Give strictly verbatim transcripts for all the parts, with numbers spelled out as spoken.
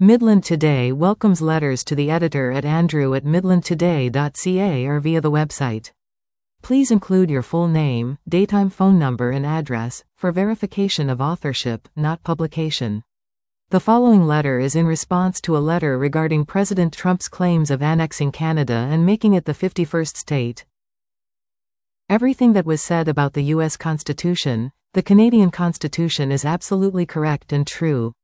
Midland Today welcomes letters to the editor at andrew at midland today dot c a or via the website. Please include your full name, daytime phone number and address, for verification of authorship, not publication. The following letter is in response to a letter regarding President Trump's claims of annexing Canada and making it the fifty-first state. Everything that was said about the U S Constitution, the Canadian Constitution, is absolutely correct and true.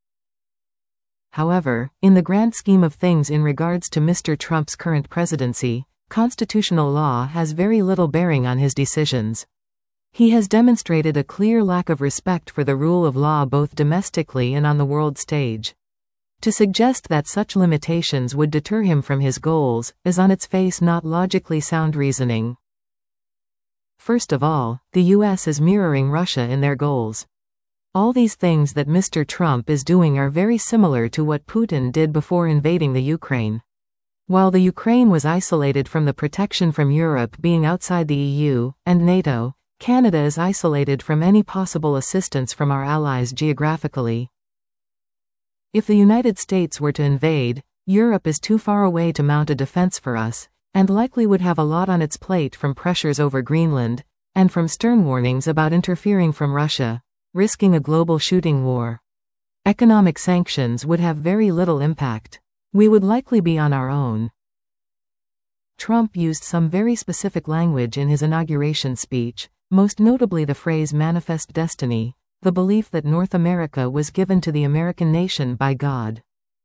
However, in the grand scheme of things in regards to Mister Trump's current presidency, constitutional law has very little bearing on his decisions. He has demonstrated a clear lack of respect for the rule of law both domestically and on the world stage. To suggest that such limitations would deter him from his goals is on its face not logically sound reasoning. First of all, the U S is mirroring Russia in their goals. All these things that Mister Trump is doing are very similar to what Putin did before invading the Ukraine. While the Ukraine was isolated from the protection from Europe being outside the E U and NATO, Canada is isolated from any possible assistance from our allies geographically. If the United States were to invade, Europe is too far away to mount a defense for us, and likely would have a lot on its plate from pressures over Greenland, and from stern warnings about interfering from Russia, risking a global shooting war. Economic sanctions would have very little impact. We would likely be on our own. Trump used some very specific language in his inauguration speech, most notably the phrase manifest destiny, the belief that North America was given to the American nation by God.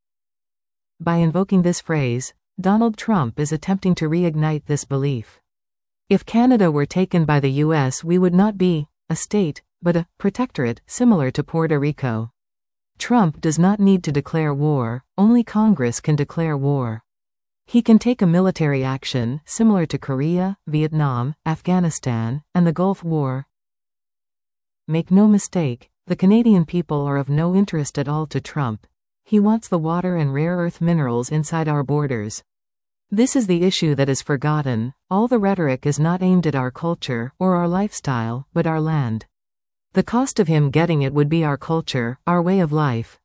By invoking this phrase, Donald Trump is attempting to reignite this belief. If Canada were taken by the U S, we would not be a state, but a protectorate, similar to Puerto Rico. Trump does not need to declare war, only Congress can declare war. He can take a military action, similar to Korea, Vietnam, Afghanistan, and the Gulf War. Make no mistake, the Canadian people are of no interest at all to Trump. He wants the water and rare earth minerals inside our borders. This is the issue that is forgotten. All the rhetoric is not aimed at our culture or our lifestyle, but our land. The cost of him getting it would be our culture, our way of life.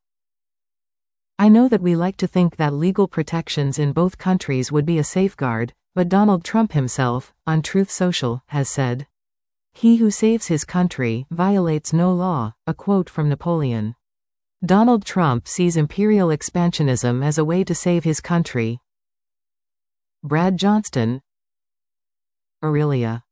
I know that we like to think that legal protections in both countries would be a safeguard, but Donald Trump himself, on Truth Social, has said, "He who saves his country violates no law," a quote from Napoleon. Donald Trump sees imperial expansionism as a way to save his country. Brad Johnston, Aurelia.